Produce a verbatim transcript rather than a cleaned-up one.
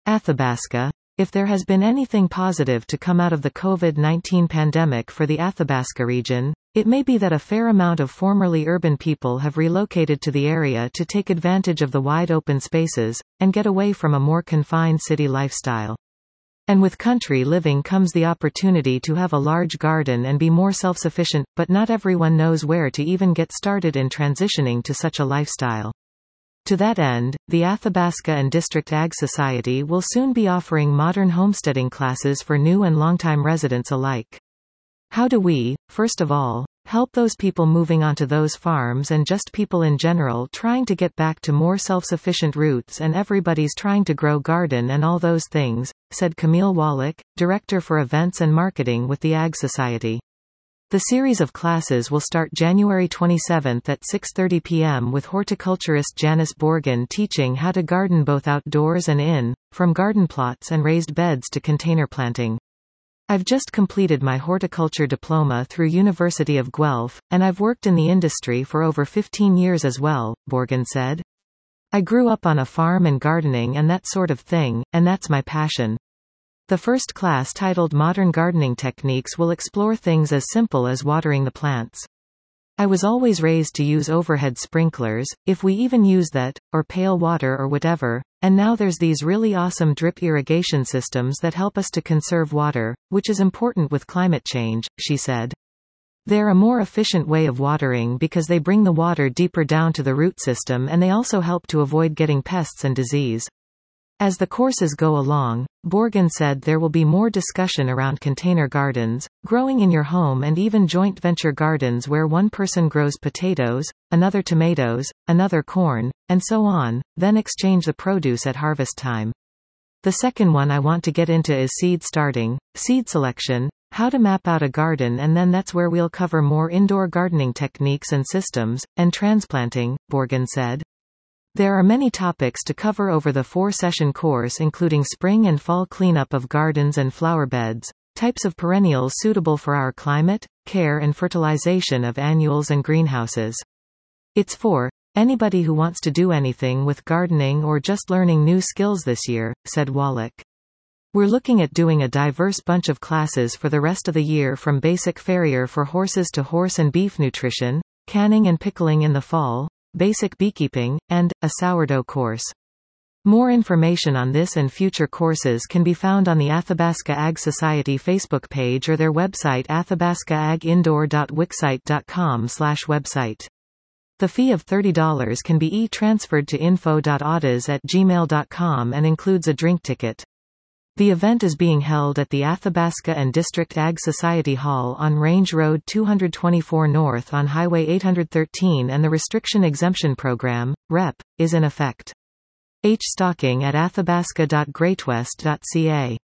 Athabasca. If there has been anything positive to come out of the COVID nineteen pandemic for the Athabasca region, it may be that a fair amount of formerly urban people have relocated to the area to take advantage of the wide open spaces, and get away from a more confined city lifestyle. And with country living comes the opportunity to have a large garden and be more self-sufficient, but not everyone knows where to even get started in transitioning to such a lifestyle. To that end, the Athabasca and District Ag Society will soon be offering modern homesteading classes for new and longtime residents alike. How do we, first of all, help those people moving onto those farms and just people in general trying to get back to more self-sufficient roots, and everybody's trying to grow garden and all those things, said Camille Wallach, Director for Events and Marketing with the Ag Society. The series of classes will start January twenty-seventh at six thirty p m with horticulturist Janice Borgen teaching how to garden both outdoors and in, from garden plots and raised beds to container planting. I've just completed my horticulture diploma through University of Guelph, and I've worked in the industry for over fifteen years as well, Borgen said. I grew up on a farm and gardening and that sort of thing, and that's my passion. The first class, titled Modern Gardening Techniques, will explore things as simple as watering the plants. I was always raised to use overhead sprinklers, if we even use that, or pail water or whatever, and now there's these really awesome drip irrigation systems that help us to conserve water, which is important with climate change, she said. They're a more efficient way of watering because they bring the water deeper down to the root system, and they also help to avoid getting pests and disease. As the courses go along, Borgen said there will be more discussion around container gardens, growing in your home, and even joint venture gardens where one person grows potatoes, another tomatoes, another corn, and so on, then exchange the produce at harvest time. The second one I want to get into is seed starting, seed selection, how to map out a garden, and then that's where we'll cover more indoor gardening techniques and systems, and transplanting, Borgen said. There are many topics to cover over the four-session course, including spring and fall cleanup of gardens and flower beds, types of perennials suitable for our climate, care and fertilization of annuals and greenhouses. It's for anybody who wants to do anything with gardening or just learning new skills this year, said Wallach. We're looking at doing a diverse bunch of classes for the rest of the year, from basic farrier for horses to horse and beef nutrition, canning and pickling in the fall, basic beekeeping, and a sourdough course. More information on this and future courses can be found on the Athabasca Ag Society Facebook page or their website athabasca ag indoor dot wixsite dot com slash website. The fee of thirty dollars can be e-transferred to info dot audas at gmail dot com and includes a drink ticket. The event is being held at the Athabasca and District Ag Society Hall on Range Road two twenty-four North on Highway eight thirteen, and the Restriction Exemption Program, R E P, is in effect. H. Stocking at athabasca dot greatwest dot c a